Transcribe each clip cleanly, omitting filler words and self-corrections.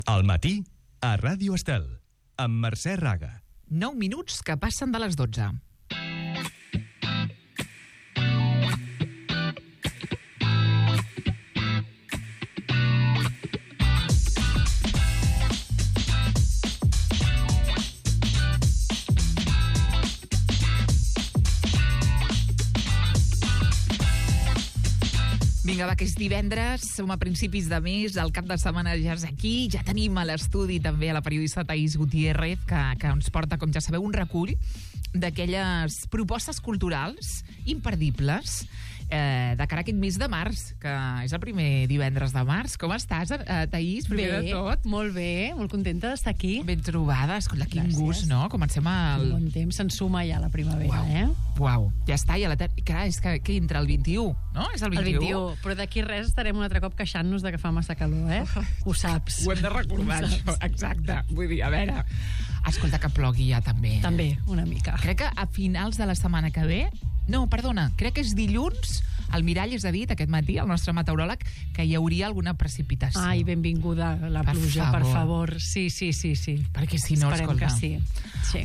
Al matí, a Ràdio Estel, amb Mercè Raga. 9 minuts que passen de les 12. Vinga, va, que és divendres, som a principis de mes, el cap de setmana ja és aquí, ja tenim a l'estudi també a la periodista Thaís Gutiérrez, que ens porta, com ja sabeu, un recull d'aquelles propostes culturals imperdibles de cara a aquest mes de març, que és el primer divendres de març. Com estàs, Thaís? Primer de tot. Molt bé, molt contenta d'estar aquí. Ben trobada, escolta, quin Gràcies. gust, no? Comencem el... Bon temps, se'n suma ja la primavera, Uau, ja està, ja clar, és que entra el 21, no? És el 21. El 21, però d'aquí res estarem un altre cop queixant-nos de que fa massa calor, Ho saps. Ho hem de recordar, això, exacte. Vull dir, a veure... Escolta, que plogui ja, també. També, una mica. Crec que a finals de la setmana que ve... No, perdona, crec que és dilluns. El Miralles ha dit aquest matí, el nostre meteoròleg, que hi hauria alguna precipitació. Ai, benvinguda la pluja, per favor. Sí. Perquè si no, esperem escolta... que sí.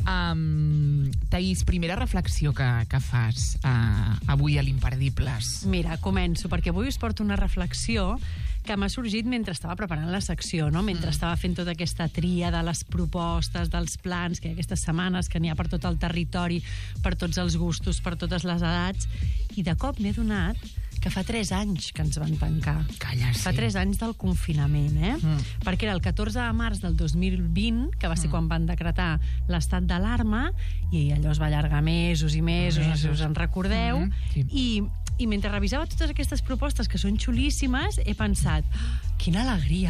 Thaís, primera reflexió que fas avui a l'Imperdibles. Mira, començo, perquè avui us porto una reflexió que m'ha sorgit mentre estava preparant la secció, no? Mentre estava fent tota aquesta tria de les propostes, dels plans, que hi ha aquestes setmanes, que n'hi ha per tot el territori, per tots els gustos, per totes les edats, i de cop m'he donat que fa 3 anys que ens van tancar. Calla, sí. Fa 3 anys del confinament, Perquè era el 14 de març del 2020, que va ser quan van decretar l'estat d'alarma, i allò es va allargar mesos i mesos, no sé si us en recordeu, i mentre revisava totes aquestes propostes, que són xulíssimes, he pensat, quina alegria,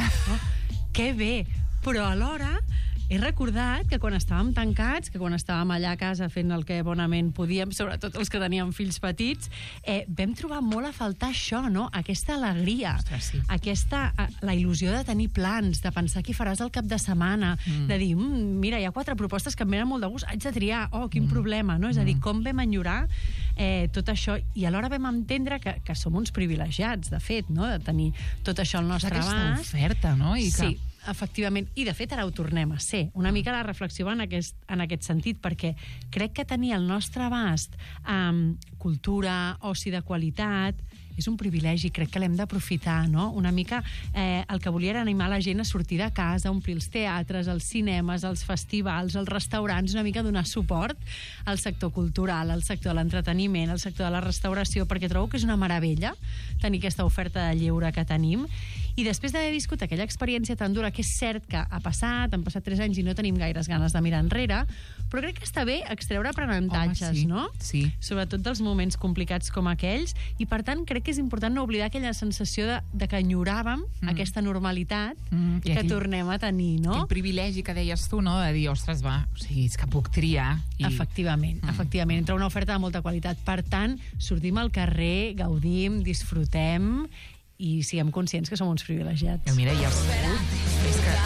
que bé, però alhora he recordat que quan estàvem tancats, que quan estàvem allà a casa fent el que bonament podíem, sobretot els que teníem fills petits, vam trobar molt a faltar això, no? Aquesta alegria, la il·lusió de tenir plans, de pensar què faràs el cap de setmana, de dir, mira, hi ha 4 propostes que em venen molt de gust, haig de triar, quin problema, no? És a dir, com vam enyorar tot això, i alhora vam entendre que som uns privilegiats, de fet, no? De tenir tot això al nostre abast. Aquesta oferta, no? Sí, efectivament, i de fet ara ho tornem a ser. Una mica la reflexió va en aquest sentit, perquè crec que tenir al nostre abast cultura, oci de qualitat, és un privilegi, crec que l'hem d'aprofitar, no? Una mica el que volia era animar la gent a sortir de casa, a omplir els teatres, els cinemes, els festivals, els restaurants, una mica donar suport al sector cultural, al sector de l'entreteniment, al sector de la restauració, perquè trobo que és una meravella tenir aquesta oferta de lleure que tenim. I després d'haver viscut aquella experiència tan dura, que és cert que han passat 3 anys i no tenim gaires ganes de mirar enrere, però crec que està bé extreure aprenentatges, no? Sí. Sobretot dels moments complicats com aquells, i per tant crec que és important no oblidar aquella sensació de que enyoràvem aquesta normalitat que tornem a tenir, no? Quin privilegi que deies tu, no? De dir, ostres, va, o sigui, és que puc triar. Efectivament, entre una oferta de molta qualitat. Per tant, sortim al carrer, gaudim, disfrutem i siguem conscients que som uns privilegiats. Mira, i els és que...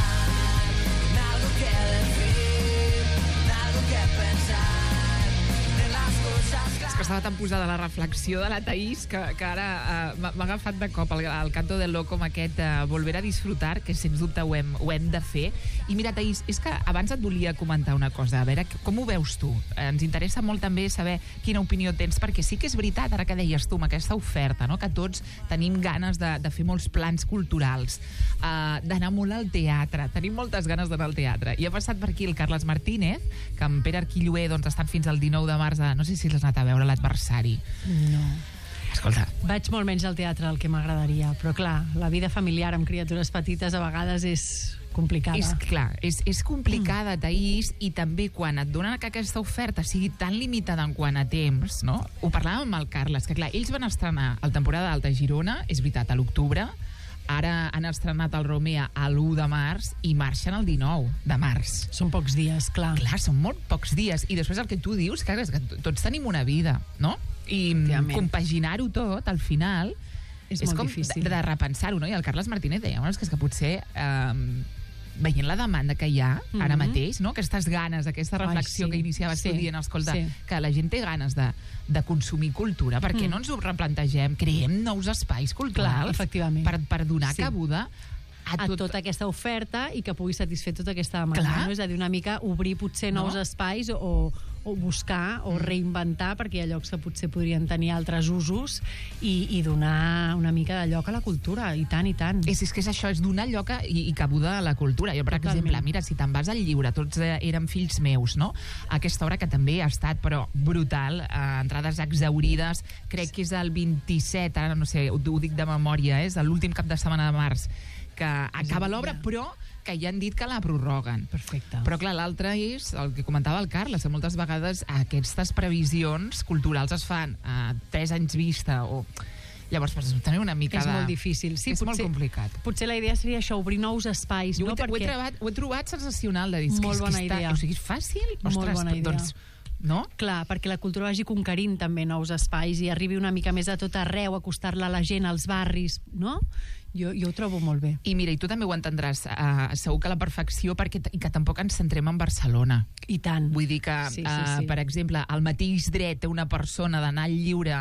que estava tan posada la reflexió de la Thaís que ara m'ha agafat de cop el canto del loco amb aquest volver a disfrutar, que sens dubte ho hem de fer. I mira, Thaís, és que abans et volia comentar una cosa, a veure, com ho veus tu? Ens interessa molt també saber quina opinió tens, perquè sí que és veritat, ara que deies tu, amb aquesta oferta, no? Que tots tenim ganes de fer molts plans culturals, d'anar molt al teatre, tenim moltes ganes d'anar al teatre. I ha passat per aquí el Carles Martínez, que amb Pere Arquilloé estan fins al 19 de març, no sé si l'has anat a veure, l'adversari. No. Escolta. Vaig molt menys al teatre del que m'agradaria, però clar, la vida familiar amb criatures petites a vegades és complicada. És complicada, Thaís, i també quan et donen que aquesta oferta sigui tan limitada en quant a temps, no? Ho parlàvem amb el Carles, que clar, ells van estrenar el temporada d'Alta Girona, és veritat, a l'octubre, ara han estrenat el Romea a l'1 de març i marxen el 19 de març. Són pocs dies, clar. Clar, són molt pocs dies. I després el que tu dius, clar, és que tots tenim una vida, no? I compaginar-ho tot, al final, és com difícil de repensar-ho, no? I el Carles Martínez deia, bueno, és que potser veient la demanda que hi ha ara mateix, no? Aquestes ganes, aquesta reflexió que iniciaves tu dient, escolta, que la gent té ganes de consumir cultura, perquè no ens ho replantegem, creem nous espais culturals per donar cabuda a tota aquesta oferta i que pugui satisfer tota aquesta demanda. No? És a dir, una mica obrir potser nous espais o buscar o reinventar, perquè hi ha llocs que potser podrien tenir altres usos i donar una mica de lloc a la cultura, i tant, i tant. És que és això, és donar lloc i cabuda a la cultura. Jo, per exemple, mira, si te'n vas al llibre, tots érem fills meus, no? Aquesta obra que també ha estat, però brutal, entrades exaurides, crec que és el 27, ara no sé, ho dic de memòria, és l'últim cap de setmana de març, que acaba l'obra, però que ja han dit que la prorroguen. Perfecte. Però clar, l'altre és el que comentava el Carles, que moltes vegades aquestes previsions culturals es fan a 3 anys vista o... Llavors, per tenir una mica És molt difícil. Sí, és molt complicat. Potser la idea seria això, obrir nous espais. Jo ho he trobat sensacional de dir, molt bona idea. O sigui, és fàcil? Molt bona idea. Doncs, no? Clar, perquè la cultura vagi conquerint també nous espais i arribi una mica més a tot arreu, acostar-la a la gent, als barris, no? Jo ho trobo molt bé. I mira, i tu també ho entendràs, segur que la perfecció, i que tampoc ens centrem en Barcelona. I tant. Vull dir que, per exemple, el mateix dret té una persona d'anar al lliure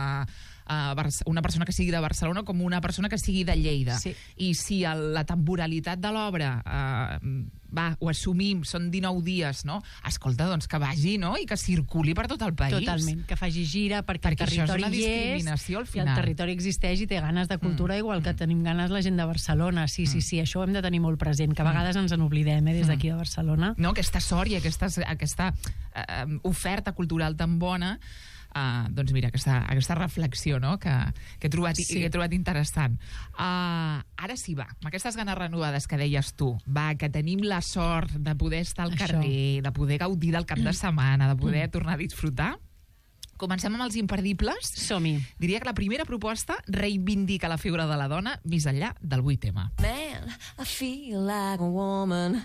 una persona que sigui de Barcelona com una persona que sigui de Lleida. Sí. I si la temporalitat de l'obra ho assumim, són 19 dies, no? Escolta, doncs que vagi, no? I que circuli per tot el país. Totalment, que faci gira, perquè el territori això és una discriminació al final. I el territori existeix i té ganes de cultura igual que tenim ganes la gent de Barcelona. Sí, això ho hem de tenir molt present, que a vegades ens n'oblidem, des d'aquí de Barcelona. No, aquesta sort i aquesta oferta cultural tan bona, doncs mira, aquesta reflexió, no? que he trobat interessant. Ara sí, va, amb aquestes ganes renovades que deies tu, que tenim la sort de poder estar al carrer, de poder gaudir del cap de setmana, de poder tornar a disfrutar. Comencem amb els imperdibles. Som-hi. Diria que la primera proposta reivindica la figura de la dona més enllà del 8M. Man, I feel like a woman.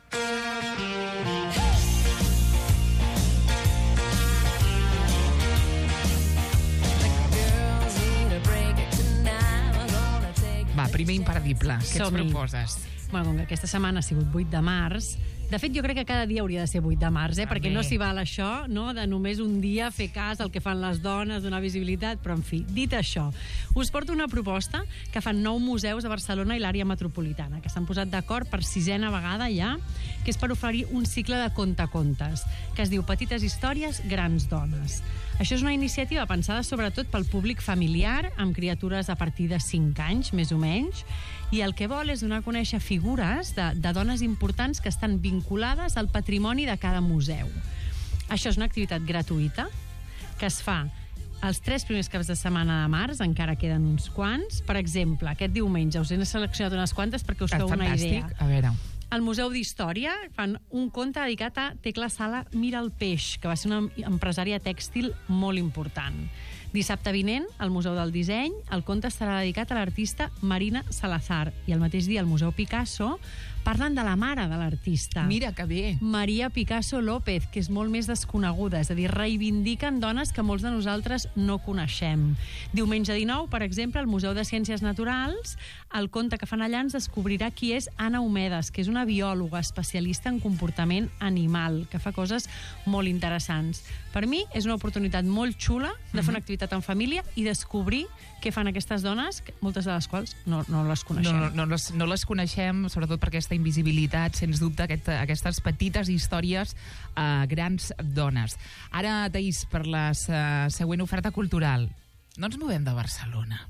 Va, primer imperdible. Què ens proposes? Bueno, com que aquesta setmana ha sigut 8 de març, de fet, jo crec que cada dia hauria de ser 8 de març, perquè no s'hi val això, no?, de només un dia fer cas al que fan les dones, donar visibilitat, però, en fi, dit això, us porto una proposta que fan 9 museus a Barcelona i l'àrea metropolitana, que s'han posat d'acord per 6a vegada ja, que és per oferir un cicle de contacontes, que es diu Petites històries, grans dones. Això és una iniciativa pensada sobretot pel públic familiar, amb criatures a partir de 5 anys, més o menys, i el que vol és donar a conèixer figures de dones importants que estan vinculades al patrimoni de cada museu. Això és una activitat gratuïta que es fa els 3 primers caps de setmana de març, encara queden uns quants. Per exemple, aquest diumenge us he seleccionat unes quantes perquè us feu una idea. Fantàstic, a veure... Al Museu d'Història fan un conte dedicat a Tecla Sala Mira el Peix, que va ser una empresària tèxtil molt important. Dissabte vinent, al Museu del Disseny, el conte estarà dedicat a l'artista Marina Salazar. I el mateix dia, al Museu Picasso, parlen de la mare de l'artista. Mira, que bé. Maria Picasso López, que és molt més desconeguda. És a dir, reivindiquen dones que molts de nosaltres no coneixem. Diumenge 19, per exemple, al Museu de Ciències Naturals, el conte que fan allà ens descobrirà qui és Anna Homedes, que és una biòloga especialista en comportament animal, que fa coses molt interessants. Per mi és una oportunitat molt xula de fer una activitat en família i descobrir què fan aquestes dones, moltes de les quals no les coneixem. No les coneixem, sobretot per aquesta invisibilitat, sens dubte, aquestes petites històries grans dones. Ara, Taís, per la següent oferta cultural, no ens movem de Barcelona.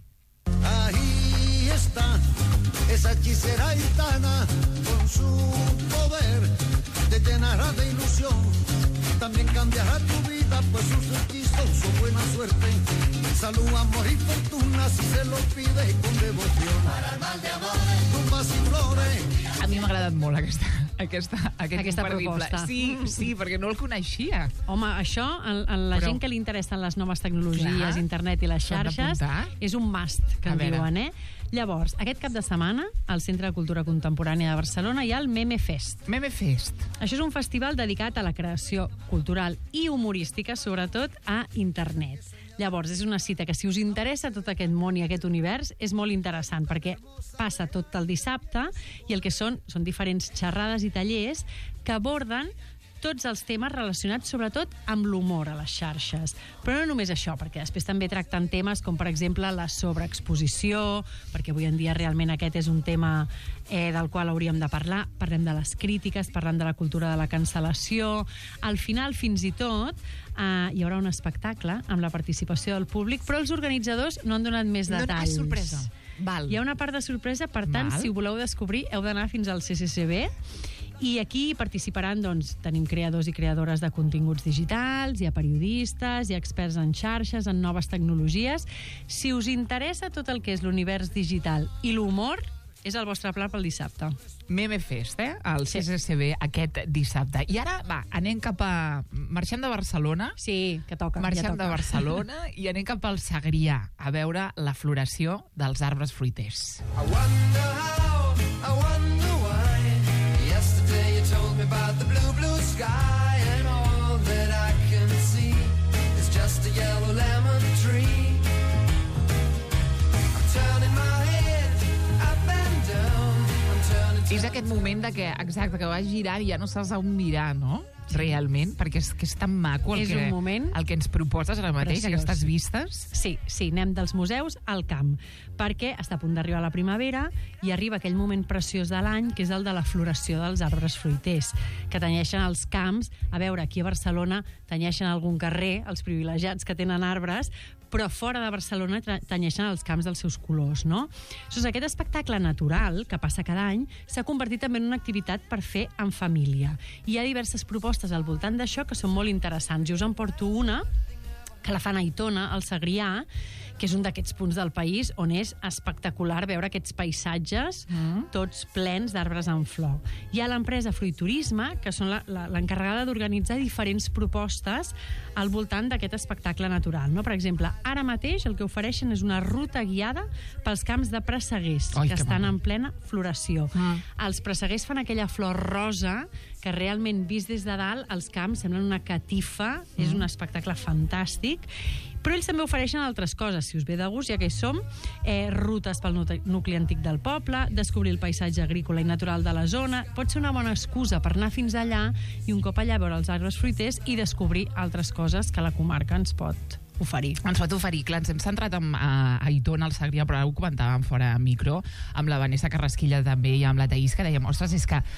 Ahí está esa hechicera gitana, con su poder te llenará de ilusión, también cambiará tu vida, pues sus hechizos son buena suerte, salud, amor y fortuna, si se lo pide con devoción. Para el mal de amores, tumbas y flores. A mi m'ha agradat molt aquesta proposta. Sí, perquè no el coneixia. Home, això, a la gent que li interessen les noves tecnologies, internet i les xarxes, és un must, que en diuen, Llavors, aquest cap de setmana, al Centre de Cultura Contemporània de Barcelona, hi ha el Meme Fest. Meme Fest. Això és un festival dedicat a la creació cultural i humorística, sobretot a internet. Llavors, és una cita que, si us interessa tot aquest món i aquest univers, és molt interessant, perquè passa tot el dissabte i el que són diferents xerrades i tallers que aborden tots els temes relacionats sobretot amb l'humor a les xarxes. Però no només això, perquè després també tracten temes com, per exemple, la sobreexposició, perquè avui en dia realment aquest és un tema del qual hauríem de parlar. Parlem de les crítiques, parlem de la cultura de la cancel·lació. Al final, fins i tot, hi haurà un espectacle amb la participació del públic, però els organitzadors no han donat més detalls. És sorpresa. Val. Hi ha una part de sorpresa, per tant, si ho voleu descobrir, heu d'anar fins al CCCB. I aquí participaran, doncs, tenim creadors i creadores de continguts digitals, hi ha periodistes, hi ha experts en xarxes, en noves tecnologies. Si us interessa tot el que és l'univers digital i l'humor, és el vostre pla pel dissabte. Meme Fest, al CCCB aquest dissabte. I ara, va, anem cap a... Marxem de Barcelona. Sí, que toca. Marxem de Barcelona i anem cap al Segrià a veure la floració dels arbres fruiters. I wonder how, I wonder why. Yesterday you told me about the blue, blue sky, and all that I can see is just a yellow lemon tree. I'm turning my head up and down. I'm turning. És aquest moment de que, exacte, que vas girant i ja no saps on mirar, no? Realment, perquè és tan maco el que ens proposes ara mateix, preciós. aquestes vistes. Sí, anem dels museus al camp, perquè està a punt d'arribar la primavera i arriba aquell moment preciós de l'any, que és el de la floració dels arbres fruiters, que tenyeixen els camps. A veure, aquí a Barcelona tenyeixen algun carrer, els privilegiats que tenen arbres, però fora de Barcelona tenyeixen els camps dels seus colors, no? Aquest espectacle natural, que passa cada any, s'ha convertit també en una activitat per fer en família. Hi ha diverses propostes al voltant d'això que són molt interessants. I us en porto una, que la fan a Aitona, al Segrià, que és un d'aquests punts del país on és espectacular veure aquests paisatges tots plens d'arbres en flor. Hi ha l'empresa Fruiturisme, que són l'encarregada d'organitzar diferents propostes al voltant d'aquest espectacle natural. No? Per exemple, ara mateix el que ofereixen és una ruta guiada pels camps de presseguers, que estan en plena floració. Els presseguers fan aquella flor rosa que realment, vist des de dalt, els camps semblen una catifa, és un espectacle fantàstic. Però ells també ofereixen altres coses, si us ve de gust, ja que hi som, rutes pel nucli antic del poble, descobrir el paisatge agrícola i natural de la zona. Pot ser una bona excusa per anar fins allà i un cop allà veure els arbres fruiters i descobrir altres coses que la comarca ens pot oferir. Ens pot oferir, clar, ens hem centrat a Aitona, al Segrià, però ara ho comentàvem fora a micro, amb la Vanessa Carrasquilla també i amb la Taís, que dèiem, ostres, és que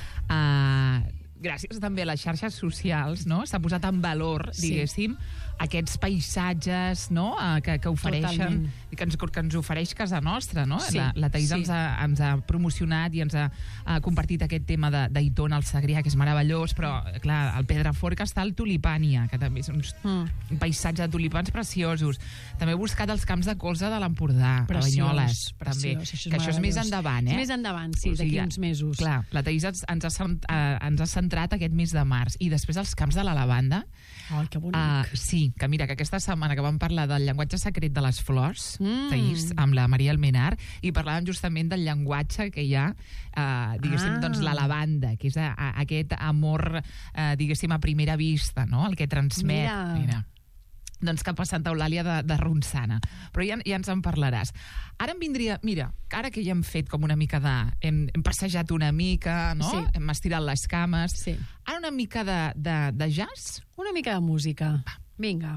gràcies també a les xarxes socials, no? S'ha posat en valor, diguéssim, aquests paisatges, no? que ofereixen, que ens ofereix casa nostra, no? Sí, la Taís ens ha promocionat i ens ha compartit aquest tema d'Aitona al Segrià, que és meravellós, però, clar, al Pedraforca està el Tulipània, que també és un paisatge de tulipans preciosos. També he buscat els camps de colza de l'Empordà, a Banyoles, també, que això és més endavant, És més endavant, sí, d'aquí uns mesos. Clar, la Taís ens ha centrat aquest mes de març, i després els camps de la lavanda. Ai, que bonic. Sí, que mira, que aquesta setmana que vam parlar del llenguatge secret de les flors, Taís, amb la Maria Almenar, i parlàvem justament del llenguatge que hi ha, diguéssim, doncs la lavanda, que és aquest amor, diguéssim, a primera vista, no?, el que transmet. Mira. Doncs cap a Santa Eulàlia de Ronçana. Però ja ens en parlaràs. Ara em vindria... Mira, ara que ja hem fet com una mica de... Hem passejat una mica, no? Sí. Hem estirat les cames. Sí. Ara una mica de jazz? Una mica de música. Vinga.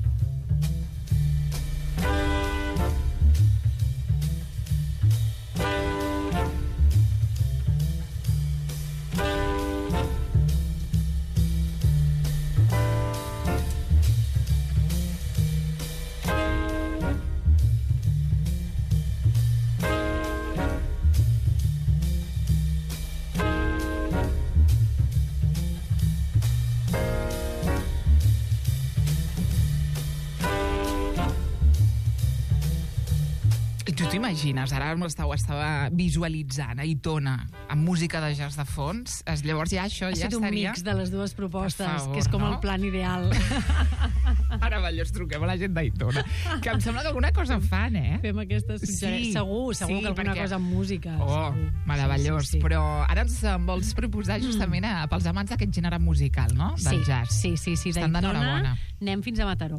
Tu t'imagines, ara estava visualitzant Aitona amb música de jazz de fons, llavors ja això ja estaria... Ha estat un mix de les dues propostes, favor, que és com no? el plan ideal. Meravellós, truquem a la gent d'Aitona, que em sembla que alguna cosa fan, Fem aquestes suggerències. Segur que alguna cosa amb música. Meravellós. Sí. Però ara ens vols proposar justament pels amants d'aquest gènere musical, no? Del jazz. Sí. Estan d'enhorabona. Anem fins a Mataró.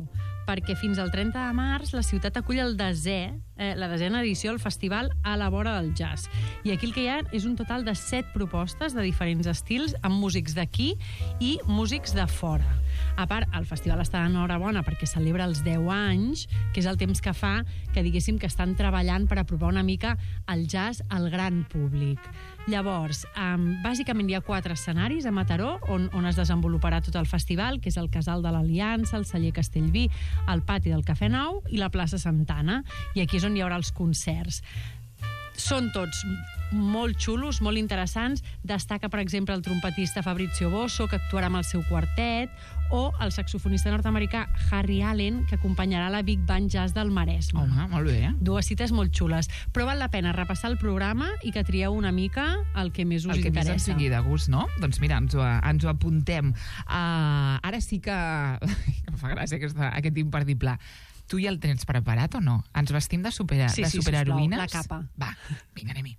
perquè fins al 30 de març la ciutat acull la desena edició del festival A la vora del jazz. I aquí el que hi ha és un total de 7 propostes de diferents estils amb músics d'aquí i músics de fora. A part, el festival està d'enhorabona perquè celebra els 10 anys, que és el temps que fa que diguéssim que estan treballant per apropar una mica el jazz al gran públic. Llavors, bàsicament hi ha 4 escenaris a Mataró on es desenvoluparà tot el festival, que és el Casal de l'Aliança, el Celler Castellví, el Pati del Cafè Nou i la plaça Santana. I aquí és on hi haurà els concerts. Són tots molt xulos, molt interessants. Destaca, per exemple, el trompetista Fabrizio Bosso, que actuarà amb el seu quartet, o el saxofonista nord-americà Harry Allen, que acompanyarà la Big Band Jazz del Maresme. Home, molt bé. 2 cites molt xules. Però val la pena repassar el programa i que trieu una mica el que més us interessa. El que més ens vingui de gust, no? Doncs mira, ens ho apuntem. Ara sí que... em fa gràcia aquest imperdible. Tu ja el tens preparat o no? Ens vestim de superheroïnes? Sisplau, la capa. Va, vinga, anem-hi.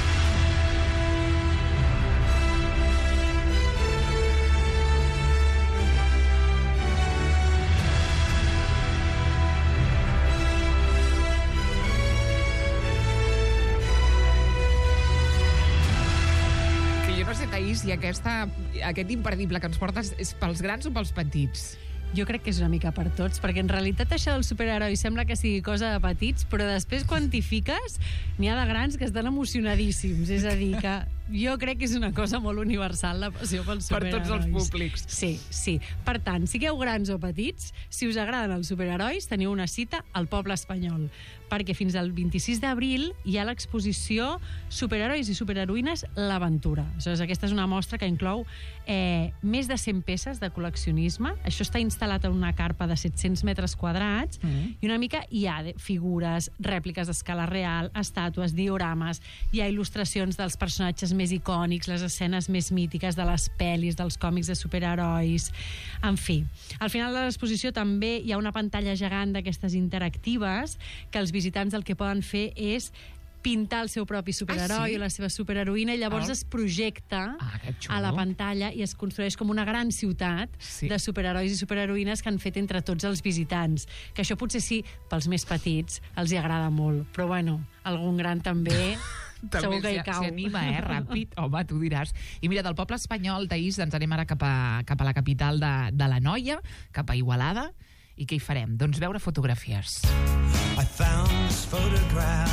Que jo no sé, Taís, si aquest imperdible que ens portes és pels grans o pels petits? Jo crec que és una mica per tots, perquè en realitat això del superheroi sembla que sigui cosa de petits, però després quan t'hi fiques n'hi ha de grans que estan emocionadíssims. És a dir, que jo crec que és una cosa molt universal, la passió pels superherois. Per tots els públics. Sí. Per tant, sigueu grans o petits, si us agraden els superherois, teniu una cita al Poble Espanyol, perquè fins al 26 d'abril hi ha l'exposició Superherois i superheroïnes l'Aventura. Aleshores, aquesta és una mostra que inclou més de 100 peces de col·leccionisme. Això està instal·lat en una carpa de 700 metres quadrats i una mica hi ha figures, rèpliques d'escala real, estàtues, diorames, hi ha il·lustracions dels personatges més icònics, les escenes més mítiques de les pel·lis, dels còmics de superherois. En fi, al final de l'exposició també hi ha una pantalla gegant d'aquestes interactives que els visitants el que poden fer és pintar el seu propi superheroi o la seva superheroïna i llavors es projecta a la pantalla i es construeix com una gran ciutat de superherois i superheroïnes que han fet entre tots els visitants. Que això potser sí, pels més petits, els hi agrada molt. Però bueno, algun gran també... segur que hi cau. S'hi anima, ràpid. Home, tu diràs. I mira, del Poble Espanyol, Taís, ens anem ara cap a la capital de la Noia, cap a Igualada. I què hi farem? Doncs veure fotografies. I found this photograph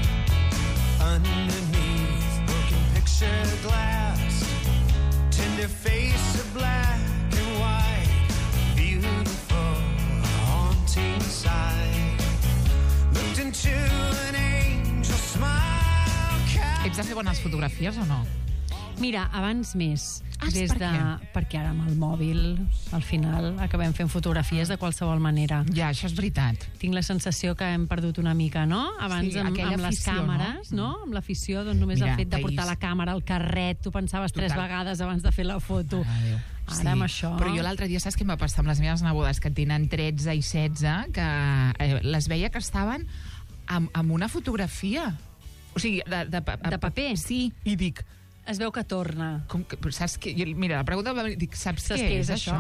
underneath broken picture glass, tender face of black and white, beautiful, haunting sight, looked into an angel smile. Ets de fer bones fotografies o no? Mira, abans més. Per què? Perquè ara amb el mòbil, al final, acabem fent fotografies de qualsevol manera. Ja, això és veritat. Tinc la sensació que hem perdut una mica, no? Abans amb les càmeres, no? Amb l'afició, doncs només el fet de portar la càmera al carret, tu pensaves 3 vegades abans de fer la foto. Ara amb això... Però jo l'altre dia, saps què em va passar amb les meves nebodes, que tenen 13 i 16, que les veia que estaven amb una fotografia. O sigui, de paper? Sí, i dic... Es veu que torna. Però saps què? Mira, la pregunta va venir, dic, saps què és això?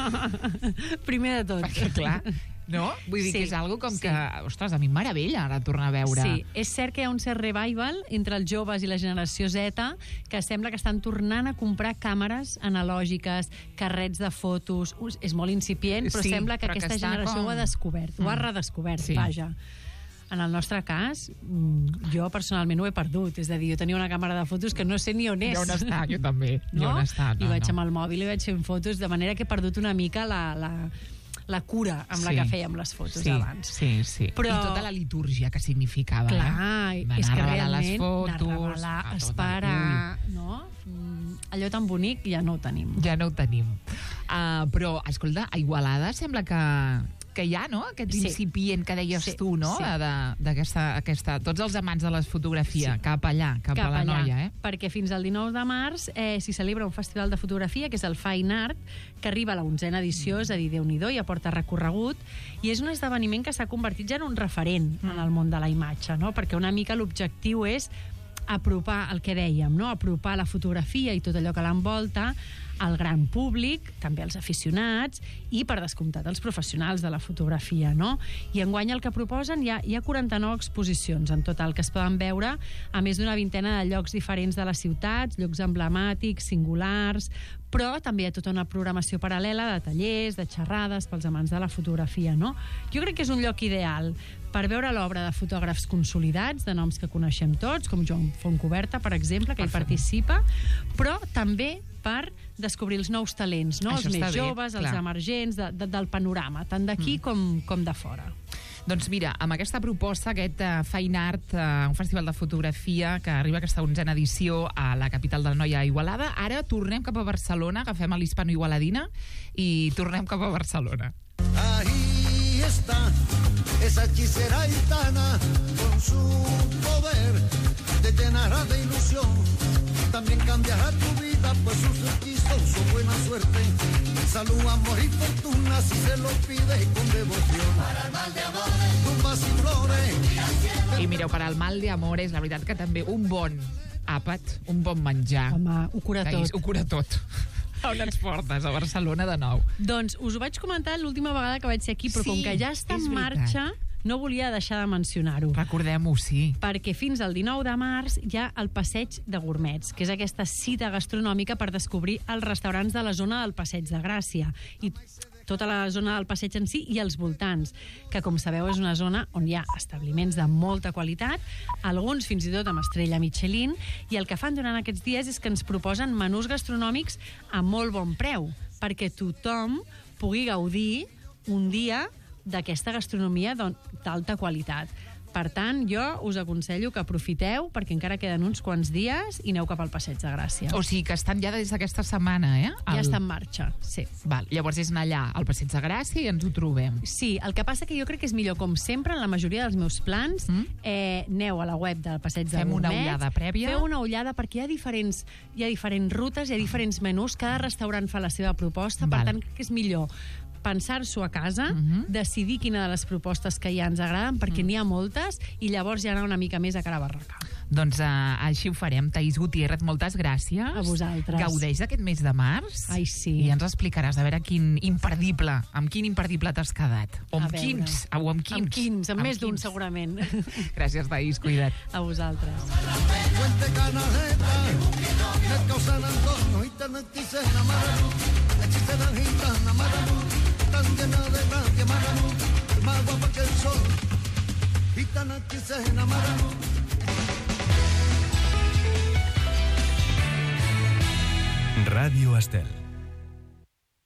Primer de tot. Perquè, clar, no? Vull dir que és algo com que, ostres, a mi em meravella ara tornar a veure. Sí, és cert que hi ha un cert revival entre els joves i la generació Z que sembla que estan tornant a comprar càmeres analògiques, carrets de fotos... És molt incipient, però sembla que aquesta generació ho ha descobert, ho ha redescobert, vaja. En el nostre cas, jo personalment ho he perdut. És a dir, jo tenia una càmera de fotos que no sé ni on és. I on està, jo també. No? I vaig amb el mòbil i vaig fent fotos, de manera que he perdut una mica la cura amb la que fèiem les fotos abans. Sí. Però... I tota la litúrgia que significava. Clar, és que realment les fotos, de revelar, esperar, no? Allò tan bonic ja no ho tenim. Ja no ho tenim. Però, escolta, a Igualada sembla que hi ha, no?, aquest incipient que deies tu, no?, d'aquesta... Tots els amants de la fotografia, cap allà, cap a la Noia, Perquè fins al 19 de març s'hi celebra un festival de fotografia, que és el Fine Art, que arriba a la 11ª edició, és a dir, Déu-n'hi-do, ja porta recorregut, i és un esdeveniment que s'ha convertit ja en un referent en el món de la imatge, no?, perquè una mica l'objectiu és apropar el que dèiem, no?, apropar la fotografia i tot allò que l'envolta al gran públic, també als aficionats i, per descomptat, als professionals de la fotografia, no? I enguany el que proposen hi ha 49 exposicions en total que es poden veure a més d'una vintena de llocs diferents de les ciutats, llocs emblemàtics, singulars, però també hi ha tota una programació paral·lela de tallers, de xerrades pels amants de la fotografia, no? Jo crec que és un lloc ideal per veure l'obra de fotògrafs consolidats, de noms que coneixem tots, com Joan Fontcoberta, per exemple, que hi participa, però també per descobrir els nous talents, no? Els més joves, els emergents, del panorama, tant d'aquí com de fora. Doncs mira, amb aquesta proposta, aquest Fine Art, un festival de fotografia que arriba a aquesta 11a edició a la capital del Noi, a Igualada, ara tornem cap a Barcelona, agafem a l'Hispano-Igualadina i tornem cap a Barcelona. Ahí está esa hechicera gitana con su poder te llenará de ilusión, también cambiará tu vida, pues sus hechizos son buena suerte, salud, amor y fortuna si se lo pide con devoción. Para el mal de amores, tumbas i flores. I mireu, per al mal de amores, la veritat que també un bon àpat, un bon menjar. Home, ho cura tot. Ho cura tot. On ens portes? A Barcelona de nou. Doncs us ho vaig comentar l'última vegada que vaig ser aquí, però com que ja està en marxa, no volia deixar de mencionar-ho. Recordem-ho, sí. Perquè fins al 19 de març hi ha el Passeig de Gourmets, que és aquesta cita gastronòmica per descobrir els restaurants de la zona del Passeig de Gràcia. I tota la zona del passeig en si i els voltants, que, com sabeu, és una zona on hi ha establiments de molta qualitat, alguns fins i tot amb estrella Michelin, i el que fan durant aquests dies és que ens proposen menús gastronòmics a molt bon preu, perquè tothom pugui gaudir un dia d'aquesta gastronomia d'alta qualitat. Per tant, jo us aconsello que aprofiteu, perquè encara queden uns quants dies, i aneu cap al Passeig de Gràcia. O sigui que estan ja des d'aquesta setmana, eh? Ja està en marxa, sí. Val, llavors és anar allà al Passeig de Gràcia i ens ho trobem. Sí, el que passa que jo crec que és millor, com sempre, en la majoria dels meus plans, aneu a la web del Passeig de Gourmet. Fem una ullada prèvia. Feu una ullada, perquè hi ha diferents rutes, hi ha diferents menús, cada restaurant fa la seva proposta, per tant, crec que és millor pensar-s'ho a casa, decidir quina de les propostes que ja ens agraden, perquè n'hi ha moltes, i llavors ja anar una mica més a cara barraca. Doncs així ho farem. Thaís Gutiérrez, moltes gràcies. A vosaltres. Gaudeix d'aquest mes de març. Ai, sí. I ja ens explicaràs a veure amb quin imperdible t'has quedat. O amb quins. Amb més d'un, segurament. Gràcies, Thaís, cuida't. A vosaltres. Fuente Canaleta, me causan antojo y tan hechicera Maranú, hechicera gitana Maranú, tan llena de gracia Maranú, más guapa que el sol, gitana hechicera Maranú. Ràdio Estel.